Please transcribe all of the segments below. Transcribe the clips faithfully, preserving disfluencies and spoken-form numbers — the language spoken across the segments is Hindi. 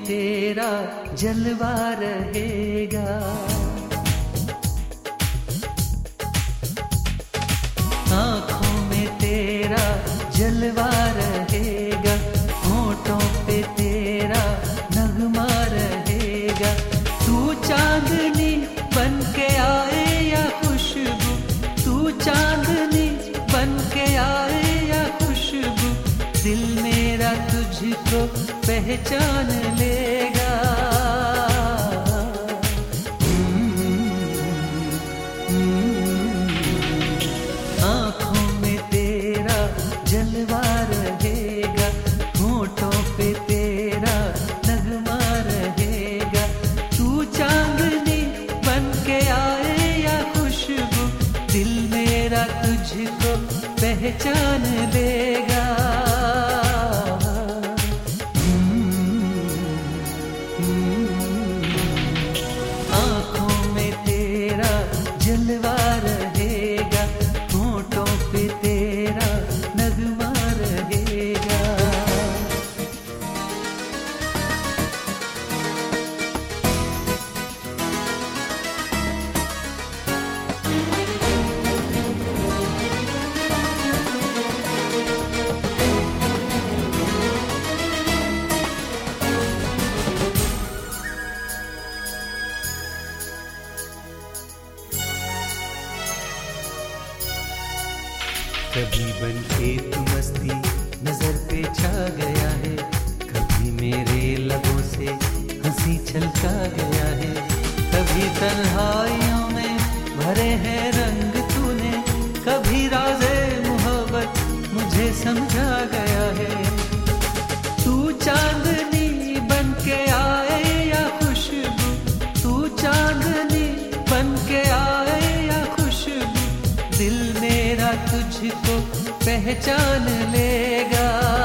तेरा जलवा रहेगा। आँखों में तेरा जलवा रहेगा, होठों पे तेरा नगमा रहेगा। तू चांदनी बन के आए या खुशबू, तू चांदनी बन के आए या खुशबू, दिल मेरा तुझको पहचान लेगा। आँखों में तेरा जलवा रहेगा, होठों पे तेरा नगमा रहेगा। तू चांदनी बन के आए या खुशबू, दिल मेरा तुझको पहचान लेगा। आँखों में तेरा जलवा रहेगा, होठों पे तेरा नगमा रहेगा। कभी बन के तू मस्ती नजर पे छा गया है, कभी मेरे लबों से हंसी छलका गया है। कभी तन्हाइयों में भरे हैं रंग तूने, कभी राज़े मोहब्बत मुझे समझा गया है। तू चांदनी बन के आए या खुशबू, तू चांदनी बन के आए या खुशबू, दिल मेरा तुझको पहचान लेगा।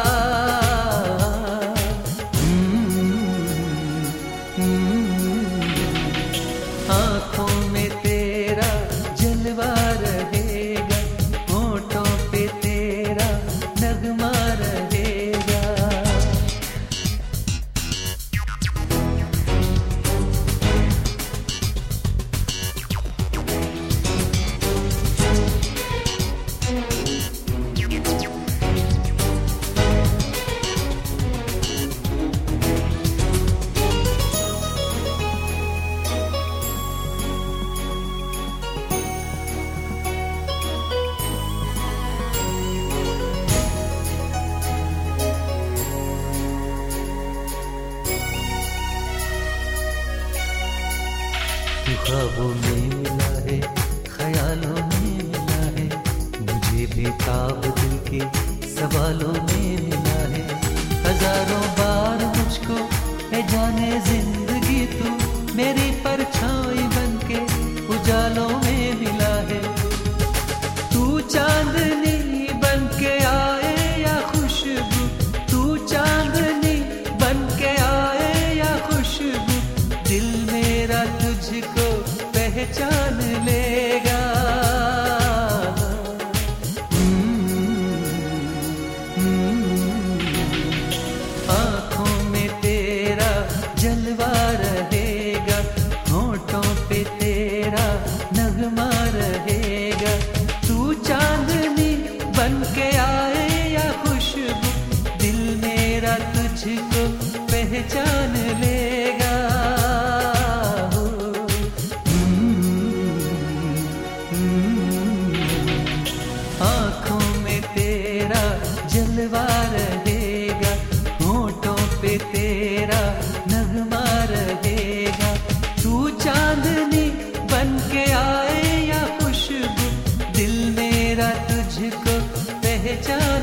आँखों में तेरा जलवा रहेगा, होठों पे तेरा नगमा रहेगा। तू ख्वाबों में मिला है, ख्यालों में मिला है, मुझे बेताब दिल के सवालों में मिला है। हजारों बार मुझको है जाने जिंदगी तू मेरी परछाई बन के उजालों में मिला है। तू चांदनी बन के आए या खुशबू, तू चांदनी बन के आए या खुशबू, दिल मेरा तुझको पहचान लेगा। आँखों में तेरा जलवा रहेगा, होठों पे तेरा नगमा रहेगा। तू चांदनी बन के आए या खुशबू, दिल मेरा तुझको पहचान लेगा। आँखों में तेरा जलवा रहेगा, होठों पे तेरा नगमा रहेगा। तू चांदनी बन के आए या खुशबू, दिल मेरा तुझको पहचान